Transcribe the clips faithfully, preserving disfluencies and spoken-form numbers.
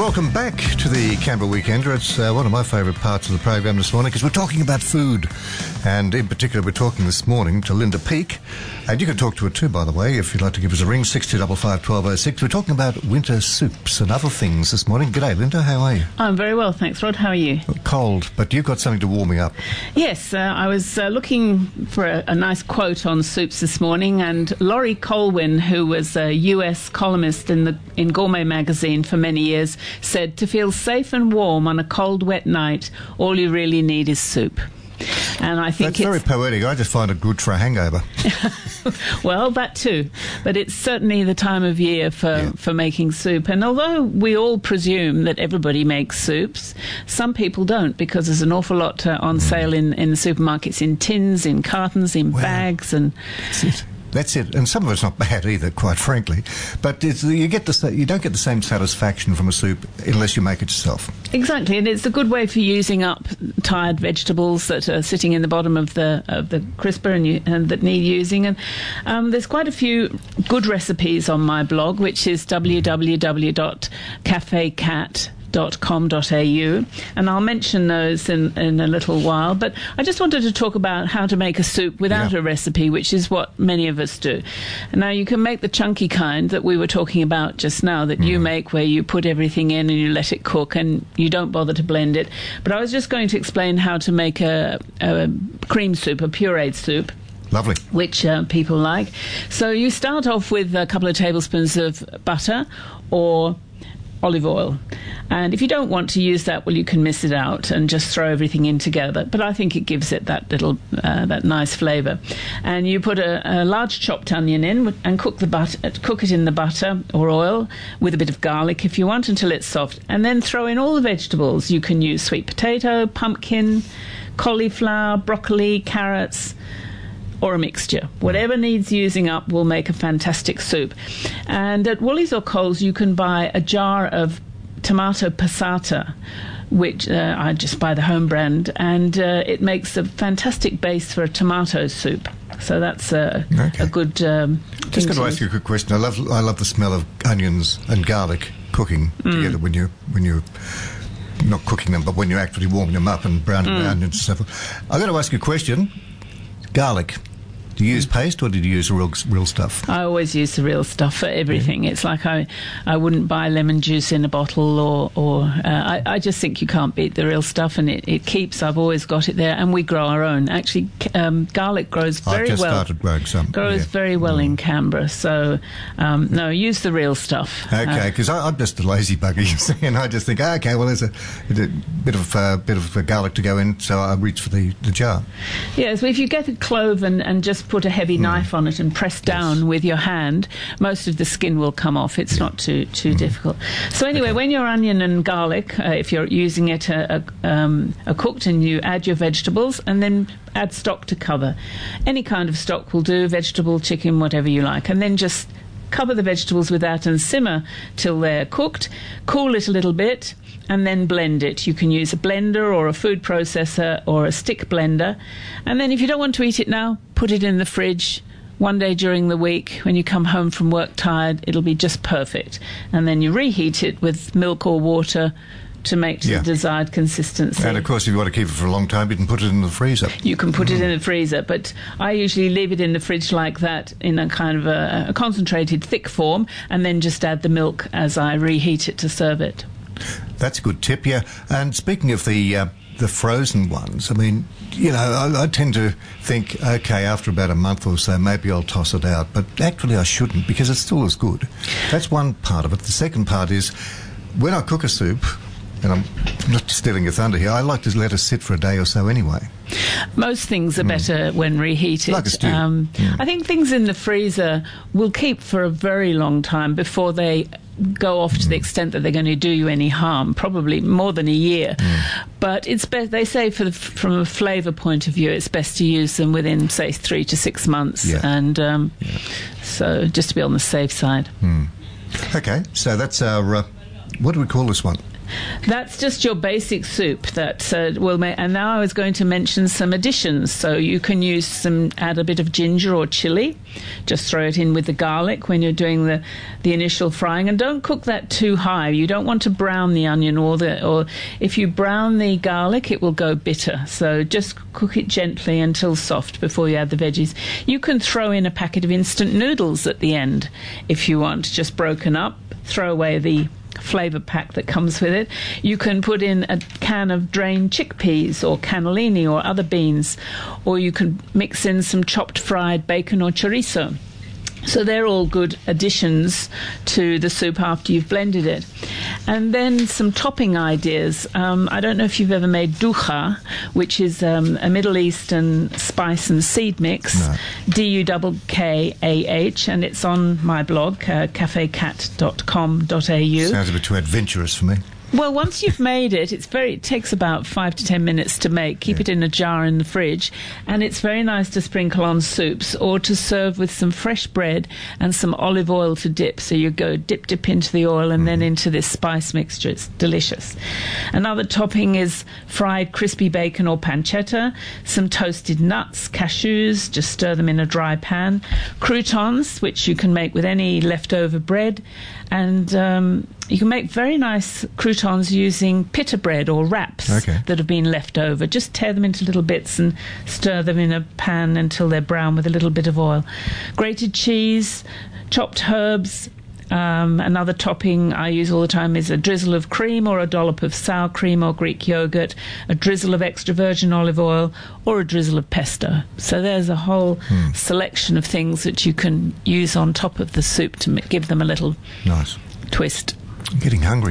Welcome back to the Canberra Weekender. It's uh, one of my favourite parts of the program this morning because we're talking about food. And in particular, we're talking this morning to Linda Peake. And you can talk to her too, by the way, if you'd like to give us a ring, six two five five, one two oh six. We're talking about winter soups and other things this morning. G'day, Linda. How are you? I'm very well, thanks, Rod. How are you? Cold, but you've got something to warm me up. Yes, uh, I was uh, looking for a, a nice quote on soups this morning, and Laurie Colwyn, who was a U S columnist in the in Gourmet magazine for many years, said, "To feel safe and warm on a cold, wet night, all you really need is soup." And I think that's very poetic. I just find it good for a hangover. Well, that too. But it's certainly the time of year for, yeah. for making soup. And although we all presume that everybody makes soups, some people don't, because there's an awful lot uh, on mm. sale in, in the supermarkets, in tins, in cartons, in wow. bags. And that's it. That's it, and some of it's not bad either, quite frankly. But it's, you get the you don't get the same satisfaction from a soup unless you make it yourself. Exactly, and it's a good way for using up tired vegetables that are sitting in the bottom of the of the crisper and, you, and that need using. And um, there's quite a few good recipes on my blog, which is w w w dot cafe cat dot com dot a u, and I'll mention those in, in a little while. But I just wanted to talk about how to make a soup without yeah. a recipe, which is what many of us do. Now, you can make the chunky kind that we were talking about just now, that mm. you make, where you put everything in and you let it cook and you don't bother to blend it. But I was just going to explain how to make a, a cream soup, a pureed soup. Lovely. Which uh, people like. So you start off with a couple of tablespoons of butter or olive oil, and if you don't want to use that, well, you can miss it out and just throw everything in together, but I think it gives it that little uh, that nice flavour. And you put a, a large chopped onion in and cook the butter cook it in the butter or oil with a bit of garlic if you want, until it's soft, and then throw in all the vegetables. You can use sweet potato, pumpkin, cauliflower, broccoli, carrots, or a mixture. Whatever needs using up will make a fantastic soup. And at Woolies or Coles, you can buy a jar of tomato passata, which uh, I just buy the home brand, and uh, it makes a fantastic base for a tomato soup. So that's a, okay. a good um, Just going to ask you a quick question. I love I love the smell of onions and garlic cooking mm. together when you when you not cooking them, but when you're actually warming them up and browning mm. the onions and stuff. I've got to ask you a question. Garlic. Do you use paste or did you use real real stuff? I always use the real stuff for everything. Yeah. It's like I, I wouldn't buy lemon juice in a bottle, or, or uh, I, I just think you can't beat the real stuff, and it, it keeps. I've always got it there, and we grow our own. Actually, um, garlic grows very well. I've just well. started growing some. Grows yeah. very well mm. in Canberra, so um, no, use the real stuff. Okay, because uh, I'm just a lazy bugger, you see, and I just think, oh, okay, well, there's a, a bit of uh, bit of garlic to go in, so I reach for the, the jar. Yeah, so if you get a clove and, and just put a heavy mm. knife on it and press down yes. with your hand, most of the skin will come off. It's yeah. not too too mm. difficult. So anyway, okay. when your onion and garlic, uh, if you're using it, uh, uh, um, are cooked, and you add your vegetables, and then add stock to cover. Any kind of stock will do, vegetable, chicken, whatever you like, and then just cover the vegetables with that and simmer till they're cooked. Cool it a little bit, and then blend it. You can use a blender or a food processor or a stick blender. And then if you don't want to eat it now, put it in the fridge. One day during the week, when you come home from work tired, it'll be just perfect. And then you reheat it with milk or water to make to yeah. the desired consistency. And of course, if you want to keep it for a long time, you can put it in the freezer. You can put mm. it in the freezer, but I usually leave it in the fridge like that, in a kind of a, a concentrated thick form, and then just add the milk as I reheat it to serve it. That's a good tip, yeah. And speaking of the uh, the frozen ones, I mean, you know, I, I tend to think, okay, after about a month or so, maybe I'll toss it out. But actually I shouldn't, because it's still as good. That's one part of it. The second part is, when I cook a soup, and I'm not stealing your thunder here, I like to let it sit for a day or so anyway. Most things are mm. better when reheated. Like a stew. Um, mm. I think things in the freezer will keep for a very long time before they go off to the extent that they're going to do you any harm, probably more than a year. Mm. But it's best, they say, for the, from a flavour point of view, it's best to use them within, say, three to six months. Yeah. And um, yeah. so just to be on the safe side. Mm. Okay, so that's our, uh, what do we call this one? That's just your basic soup that uh, will make. And now I was going to mention some additions. So you can use some, add a bit of ginger or chili. Just throw it in with the garlic when you're doing the, the initial frying. And don't cook that too high. You don't want to brown the onion or the, or if you brown the garlic, it will go bitter. So just cook it gently until soft before you add the veggies. You can throw in a packet of instant noodles at the end if you want, just broken up. Throw away the flavour pack that comes with it. You can put in a can of drained chickpeas or cannellini or other beans, or you can mix in some chopped fried bacon or chorizo. So they're all good additions to the soup after you've blended it. And then some topping ideas. Um, I don't know if you've ever made duha, which is um, a Middle Eastern spice and seed mix, no. D U K K A H, and it's on my blog, uh, cafe cat dot com dot a u. Sounds a bit too adventurous for me. Well, once you've made it, it's very. It takes about five to ten minutes to make. Keep yeah. it in a jar in the fridge, and it's very nice to sprinkle on soups or to serve with some fresh bread and some olive oil to dip. So you go dip, dip into the oil and mm. then into this spice mixture. It's delicious. Another topping is fried crispy bacon or pancetta, some toasted nuts, cashews. Just stir them in a dry pan. Croutons, which you can make with any leftover bread, and um, you can make very nice croutons using pita bread or wraps okay. that have been left over. Just tear them into little bits and stir them in a pan until they're brown with a little bit of oil. Grated cheese, chopped herbs. Um, another topping I use all the time is a drizzle of cream or a dollop of sour cream or Greek yogurt, a drizzle of extra virgin olive oil, or a drizzle of pesto. So there's a whole mm. selection of things that you can use on top of the soup to m- give them a little nice twist. I'm getting hungry.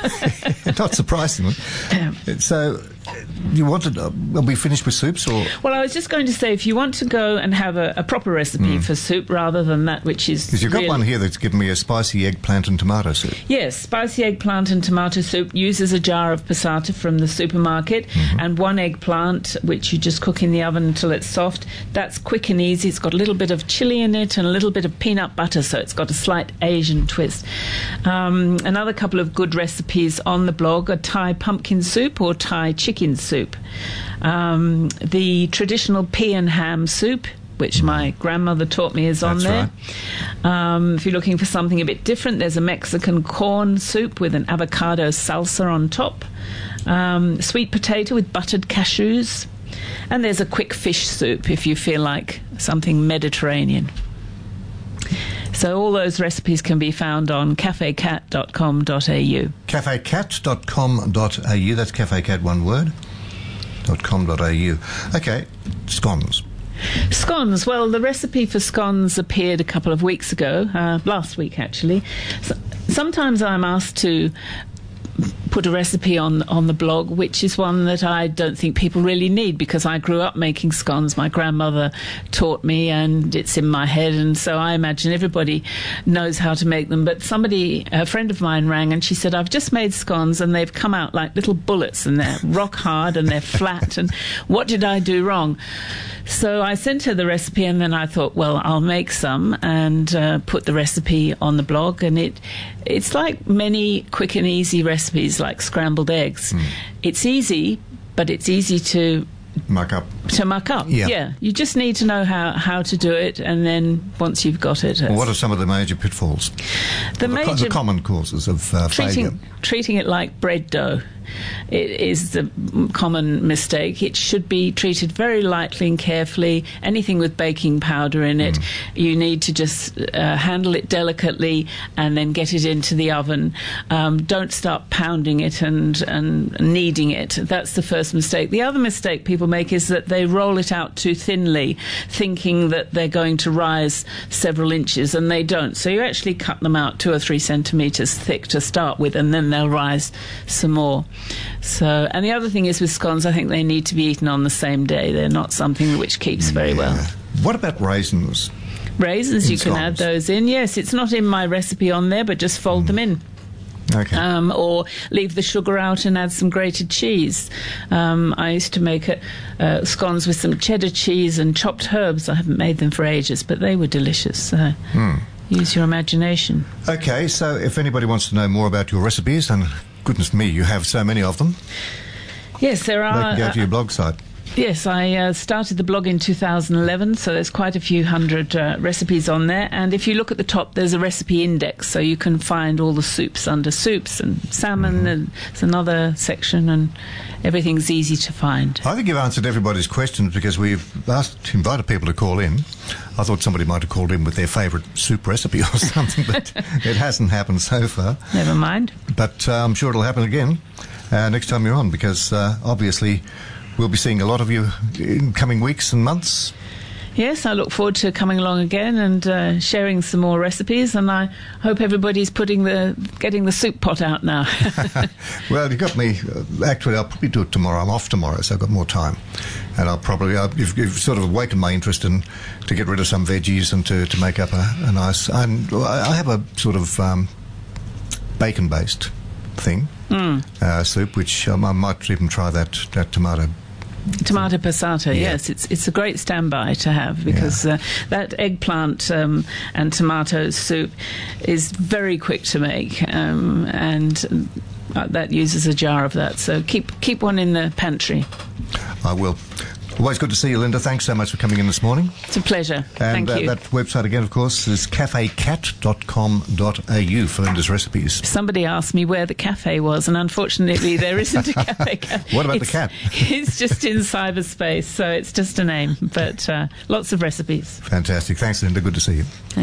Not surprisingly. Yeah. So, you wanted, uh, are we finished with soups? Or? Well, I was just going to say, if you want to go and have a, a proper recipe mm. for soup rather than that which is... Because you've got really one here that's given me a spicy eggplant and tomato soup. Yes, spicy eggplant and tomato soup uses a jar of passata from the supermarket mm-hmm. and one eggplant, which you just cook in the oven until it's soft. That's quick and easy. It's got a little bit of chili in it and a little bit of peanut butter, so it's got a slight Asian twist. Um, another couple of good recipes on the blog are Thai pumpkin soup or Thai chicken soup. Um, the traditional pea and ham soup, which my grandmother taught me, is on That's there. Right. Um, if you're looking for something a bit different, there's a Mexican corn soup with an avocado salsa on top, um, sweet potato with buttered cashews, and there's a quick fish soup if you feel like something Mediterranean. So all those recipes can be found on cafe cat dot com dot a u. cafe cat dot com dot a u, that's Cafe Cat, one word, .com.au. Okay, scones. Scones. Well, the recipe for scones appeared a couple of weeks ago, uh, last week actually. So, sometimes I'm asked to put a recipe on on the blog, which is one that I don't think people really need, because I grew up making scones. My grandmother taught me and it's in my head, and so I imagine everybody knows how to make them. But somebody, a friend of mine, rang and she said, I've just made scones and they've come out like little bullets and they're rock hard and they're flat, and what did I do wrong? So I sent her the recipe, and then I thought, well, I'll make some and uh, put the recipe on the blog. And it it's like many quick and easy recipes, like scrambled eggs. Mm. It's easy, but it's easy to muck up. To muck up, yeah. yeah. You just need to know how, how to do it, and then once you've got it... Well, what are some of the major pitfalls? The, the, major, the common causes of uh, treating, failure? Treating it like bread dough. It is the common mistake. It should be treated very lightly and carefully. Anything with baking powder in it, mm. you need to just uh, handle it delicately and then get it into the oven. Um, don't start pounding it and, and kneading it. That's the first mistake. The other mistake people make is that they roll it out too thinly, thinking that they're going to rise several inches, and they don't. So you actually cut them out two or three centimetres thick to start with, and then they'll rise some more. So, and the other thing is with scones, I think they need to be eaten on the same day. They're not something which keeps very yeah. well. What about raisins? Raisins, in you can scones? add those in. Yes, it's not in my recipe on there, but just fold mm. them in. Okay. Um, or leave the sugar out and add some grated cheese. Um, I used to make a, uh, scones with some cheddar cheese and chopped herbs. I haven't made them for ages, but they were delicious. So. Mm. Use your imagination. Okay, so if anybody wants to know more about your recipes, then goodness me, you have so many of them. Yes, there They are. can go to uh, your blog site. Yes, I uh, started the blog in two thousand eleven, so there's quite a few hundred uh, recipes on there. And if you look at the top, there's a recipe index, so you can find all the soups under soups and salmon, Mm-hmm. and there's another section, and everything's easy to find. I think you've answered everybody's questions because we've asked, invited people to call in. I thought somebody might have called in with their favourite soup recipe or something, but it hasn't happened so far. Never mind. But uh, I'm sure it'll happen again uh, next time you're on, because uh, obviously we'll be seeing a lot of you in coming weeks and months. Yes, I look forward to coming along again and uh, sharing some more recipes, and I hope everybody's putting the getting the soup pot out now. Well, you got me. Uh, actually, I'll probably do it tomorrow. I'm off tomorrow, so I've got more time, and I'll probably uh, you've, you've sort of awakened my interest in to get rid of some veggies and to, to make up a, a nice. And I have a sort of um, bacon-based thing Mm. uh, soup, which um, I might even try that that tomato. Tomato passata, Yeah. yes, it's it's a great standby to have, because uh, that eggplant um, and tomato soup is very quick to make, um, and uh, that uses a jar of that. So keep keep one in the pantry. I will. Always good to see you, Linda. Thanks so much for coming in this morning. It's a pleasure. And Thank uh, you. that website again, of course, is cafe cat dot com dot a u for Linda's recipes. Somebody asked me where the cafe was, and unfortunately there isn't a cafe. What about the It's- cat? It's just in cyberspace, so it's just a name, but uh, lots of recipes. Fantastic. Thanks, Linda. Good to see you.